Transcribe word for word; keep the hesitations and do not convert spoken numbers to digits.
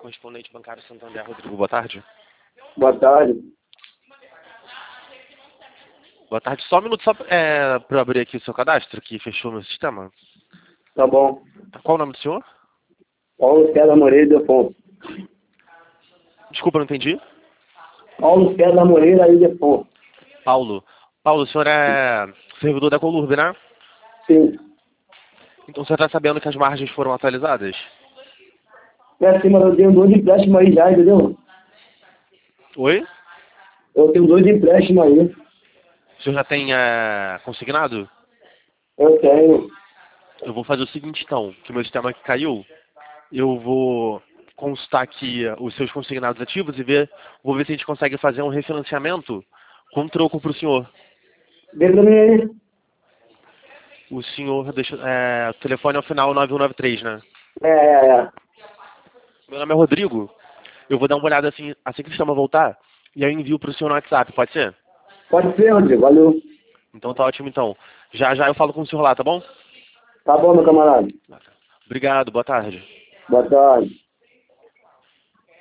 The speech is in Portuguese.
correspondente bancário Santander, Rodrigo. Boa tarde. Boa tarde. Boa tarde. Só um minuto só é, para eu abrir aqui o seu cadastro, que fechou meu sistema. Tá bom. Qual o nome do senhor? Paulo César Moreira de Afonso. Desculpa, não entendi. Paulo César Moreira de Afonso. Paulo. Paulo, o senhor é servidor da Colurb, né? Sim. Então o senhor está sabendo que as margens foram atualizadas? É assim, mas eu tenho dois empréstimos aí já, entendeu? Oi? Eu tenho dois empréstimos aí. O senhor já tem é, consignado? Eu tenho. Eu vou fazer o seguinte então, que meu sistema aqui caiu. Eu vou constar aqui os seus consignados ativos e ver, vou ver se a gente consegue fazer um refinanciamento com troco para o senhor. Beleza aí. O senhor, deixa, é, o telefone é o final nove um nove três, né? É, é, é. Meu nome é Rodrigo. Eu vou dar uma olhada assim, assim que o sistema voltar, e aí eu envio para o senhor no WhatsApp, pode ser? Pode ser, Rodrigo. Valeu. Então tá ótimo então. Já já eu falo com o senhor lá, tá bom? Tá bom, meu camarada. Obrigado, boa tarde. Boa tarde.